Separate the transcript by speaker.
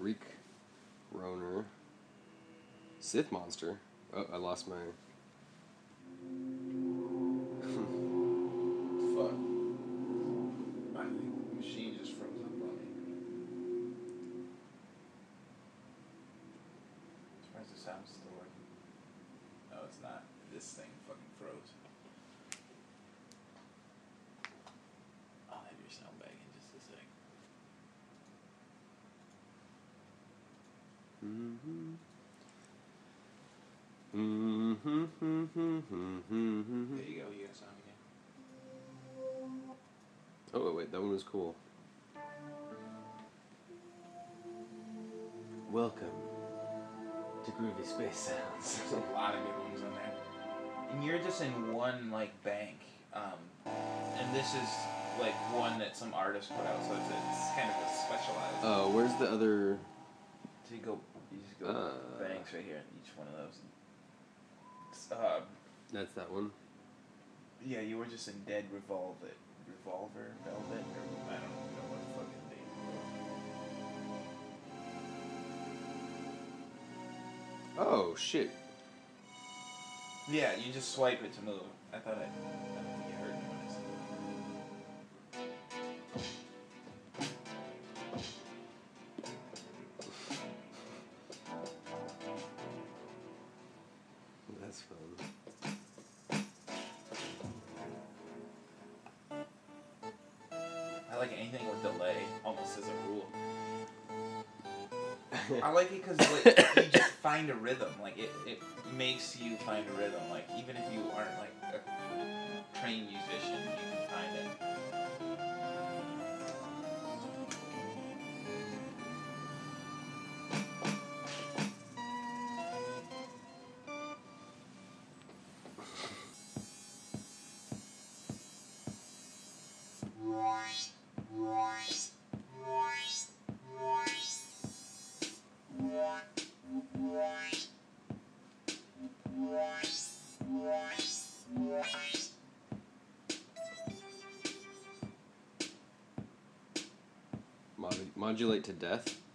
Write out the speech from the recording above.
Speaker 1: Greek Roner. Sith Monster. Oh, I lost my...
Speaker 2: Fuck. I think the machine just froze up on me. Surprised the sound's still working. No, it's not. This thing fucking froze. I'll have your sound back in just a sec. There you go, you got sound again.
Speaker 1: Oh, wait, that one was cool. Welcome to Groovy Space Sounds.
Speaker 2: There's a lot of good ones on there. And you're just in one, like, bank. And this is, like, one that some artist put out, so it's kind of a specialized...
Speaker 1: Oh, where's the other...
Speaker 2: So you just go banks right here in each one of those.
Speaker 1: That's that one?
Speaker 2: Yeah, you were just in Dead Revolver, Velvet, or I don't know what the fucking name was.
Speaker 1: Oh, shit.
Speaker 2: Yeah, you just swipe it to move. I don't think you heard me when I said
Speaker 1: That's fun.
Speaker 2: I like anything with delay, almost as a rule. I like it because like, you just find a rhythm. Like it makes you find a rhythm. Like even if you aren't like a trained musician, you can find it.
Speaker 1: Modulate to death?